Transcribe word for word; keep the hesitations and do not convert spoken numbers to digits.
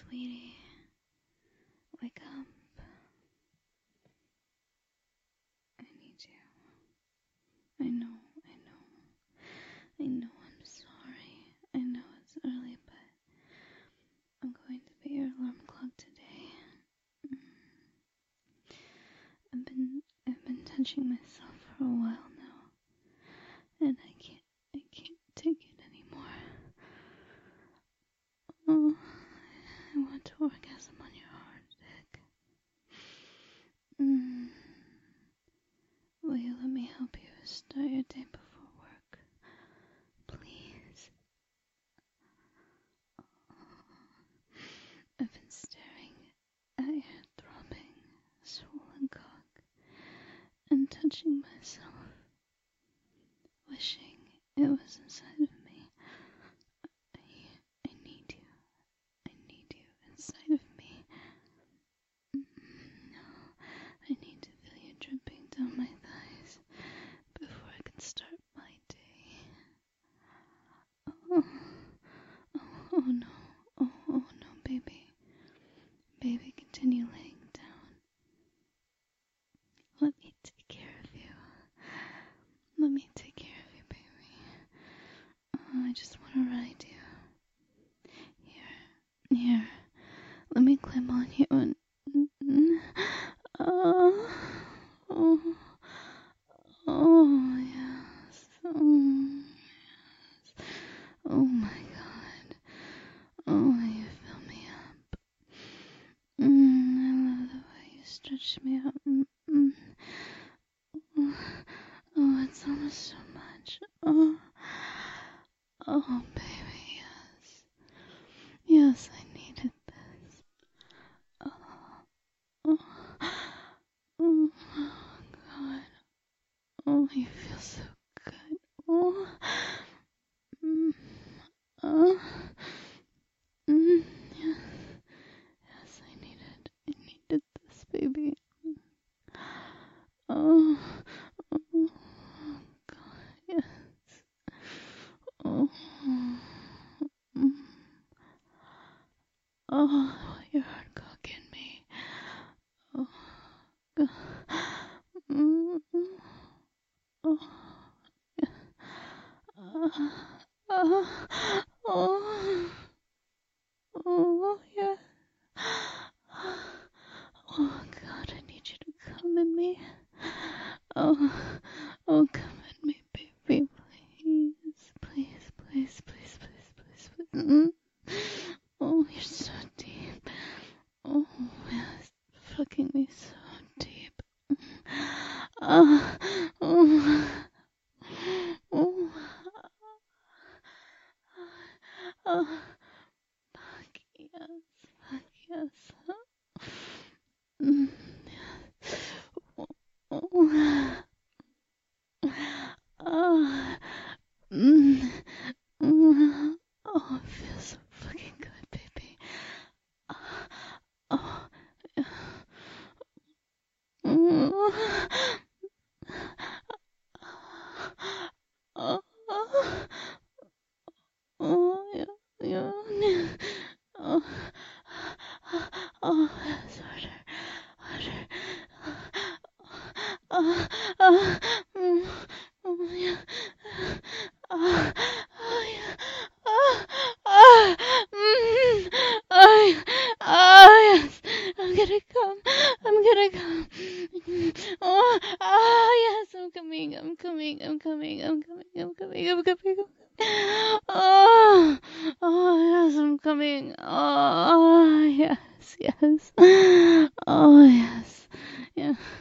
Sweetie, wake up. I need you. I know, I know. I know I'm sorry. I know it's early, but I'm going to be your alarm clock today. I've been I've been touching myself for a while now, and I can't I can't take it anymore. Oh, I want to orgasm on your hard dick. Mm. Will you let me help you start your day before work? Please. I've been staring at your throbbing, swollen cock and touching myself, wishing it was inside of me. I, I need you. I need you inside of me. No, I need to feel you dripping down my thighs before I can start my day. Oh, oh, oh no, oh, oh no, baby. Baby, continue laying down. Let me take care of you. Let me take care of you, baby. Oh, I just want to ride you. Here, here. Let me climb on you and... Oh, oh, oh, yes. Oh, yes. Oh, my God. Oh, you fill me up. Mm, I love the way you stretch me out. Mm, mm. Oh, oh, it's almost so much. Oh, oh, baby, yes. Yes, I needed this. Oh, oh, oh, God. Oh, you feel so good. Oh, mm, oh, mm, yes. Yes, I needed, I needed this, baby. Oh, oh, God, yes. Oh, mm. Oh, your hard cock in me. Oh, God. Mm, oh, yeah. Uh, uh, oh, oh, yeah. Oh, God, I need you to come in me. Oh, oh, come in me, baby, please, please, please, please, please, please, please. Mm. Oh, you're so deep. Oh, yes, fucking me so deep. Ah, oh, oh, oh, fuck yes, fuck yes. Mm, yes. Oh, oh, ah, mm, mm, oh, it feels so fucking good, baby. Ah, oh, yeah. Mm, oh, oh, oh, yeah, yeah, yeah. Oh, oh, it's harder, harder. Oh, oh, mm, oh, yeah. Oh, oh, yeah. Oh, oh, mm, oh, oh, yes. I'm gonna come. I'm gonna come. Oh, oh, yes. I'm coming. I'm coming. I'm coming. I'm coming. I'm coming. I'm coming. I'm coming. Oh, oh, yes. I'm coming. Oh, yes. Yes. Oh, yes. Yeah.